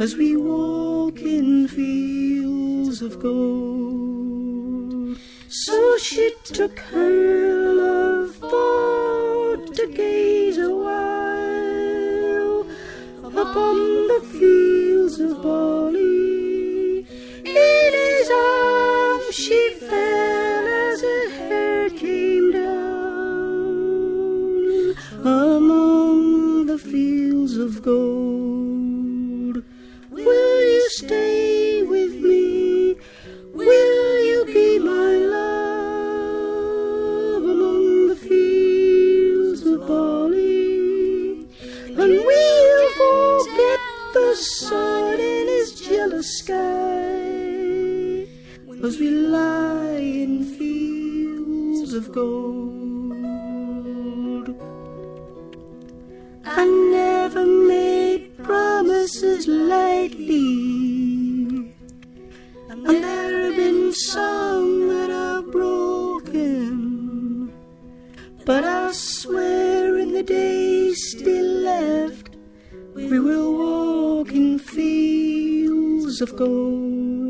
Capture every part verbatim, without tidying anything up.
as we walk in fields of gold. So she took her love for to gaze a while upon the fields of barley. In his arms she fell as her hair came down among the fields of gold. Will you stay with me? Will you be my love among the fields of barley? And we'll forget the sun in his jealous sky as we lie in fields of gold. I never made promises lightly, and there have been some that are broken, but I swear in the days still left we will walk in fields of gold.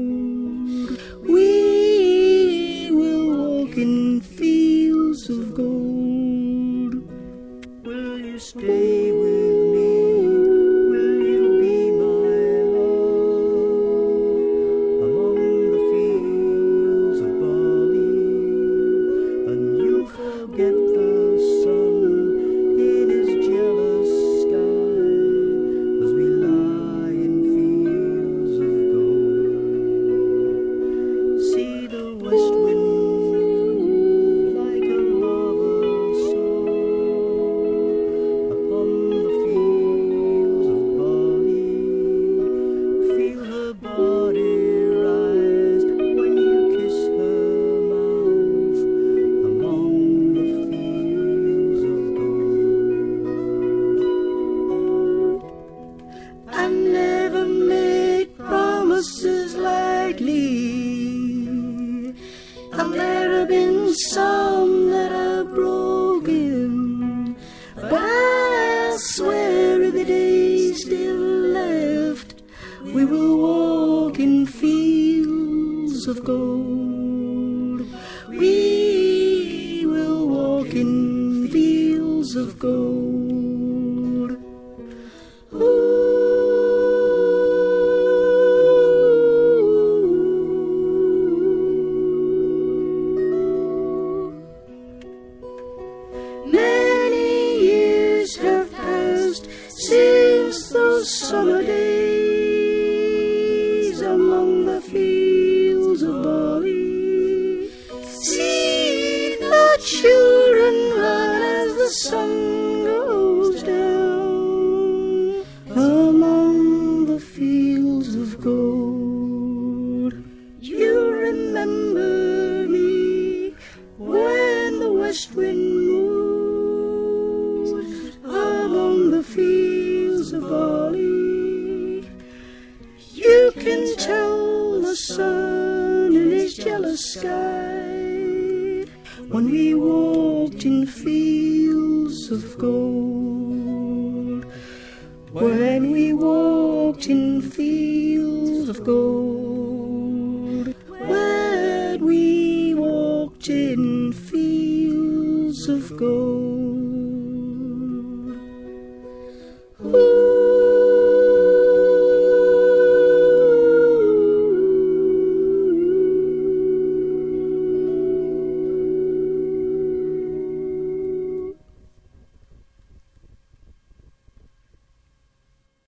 We will walk in fields of gold. Will you stay with me? Will you be my love among the fields of barley? And you forget the sun in his jealous sky as we lie in fields of gold. See the west wind move like a marble song upon the fields of barley. Feel her body rise when you kiss her mouth among the fields of gold. I never made promises lightly, and there have been some that are broken, but I swear in the days still left we will walk in fields of gold. We will walk in fields of gold. Ooh. Many years have passed since those summer days among the fields of barley. See the children run as the sun goes down among the fields of gold. You remember me when the west wind moves among the fields of barley. You can tell the sun in his jealous sky when we walked in fields of gold. When we walked in fields of gold. When we walked in fields of gold.